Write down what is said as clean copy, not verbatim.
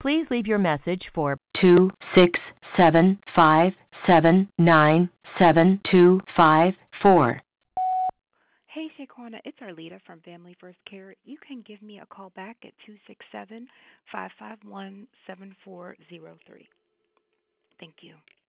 Please leave your message for 267-579-7254. Hey, Shaquana, it's Arlita from Family First Care. You can give me a call back at 267-551-7403. Thank you.